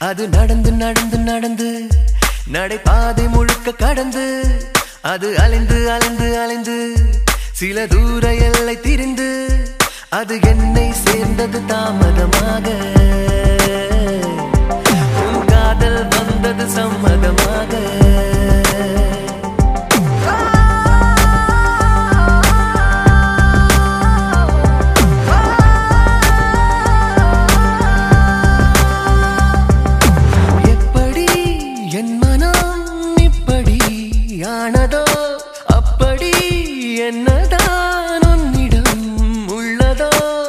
அது நடந்து நடந்து நடந்து நடைபாதை முழுக்க கடந்து அது அலைந்து அலைந்து அலைந்து சில தூர எல்லை திரிந்து அது என்னை சேர்ந்தது தாமதமாக உன் காதல் வந்தது சம்மதமாக அப்படி என்னதான் உன்னிடம் உள்ளதோ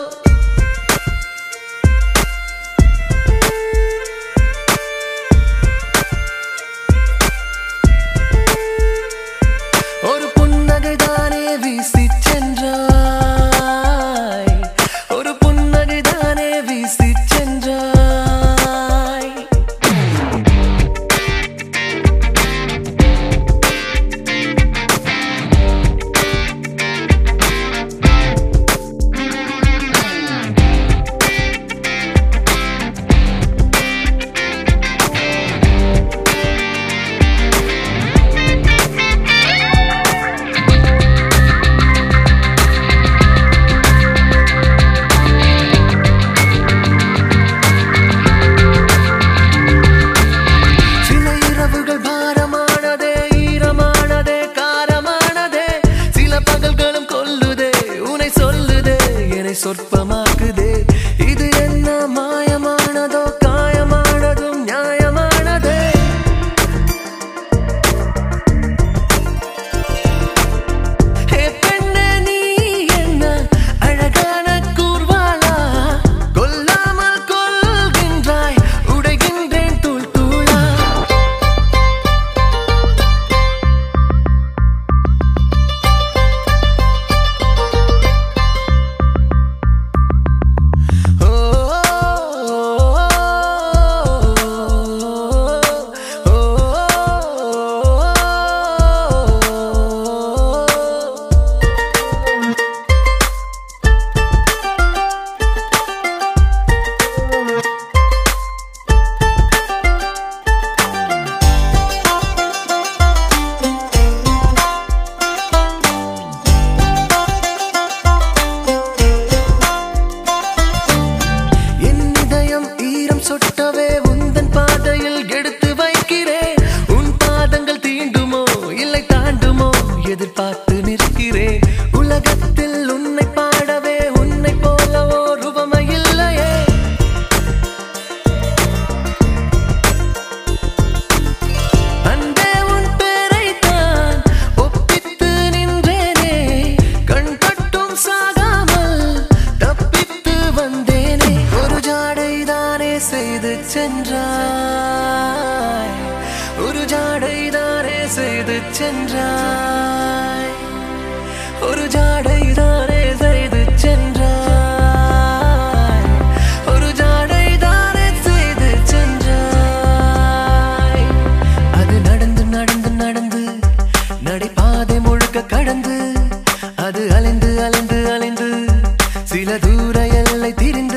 ஒரு புன்னகைதானே வீசி சென்றாய் ஒரு புன்னகைதானே வீசி சென்றாய் சொற்பமாக்குதே இது என்ன மாயமானதோ காயமானதும் நியாயமானதே பெண்ணே நீ என்ன அழகான கூர்வாளா கொல்லாமல் கொள்கின்றாய் உடைகின்றேன் தூள் தூளா சொட்டவே உந்தன் பாதையில் எடுத்து வைக்கிறேன் உன் பாதங்கள் தீண்டுமோ இல்லை தாண்டுமோ எதிர்பார்த்து நிற்கிறேன் உலகத்தில் உன்னை பாடவே உன்னை போலவோ ரூபமை இல்லையே அன்பே உன் பேரைத்தான் ஒப்பித்து நின்றேனே கண் கட்டும் சாகாமல் தப்பித்து வந்தேனே ஒரு ஜாடைதானே செய்து சென்றாய் ஒரு ஜாடைதானே செய்து சென்றாய் ஒரு ஜாடைதானே செய்து சென்றாய் ஒரு ஜாடைதானே செய்து சென்றாய் அது நடந்து நடந்து நடந்து நடைபாதை முழுக்க கடந்து அது அலைந்து அலைந்து அலைந்து சில தூர எல்லை திரிந்து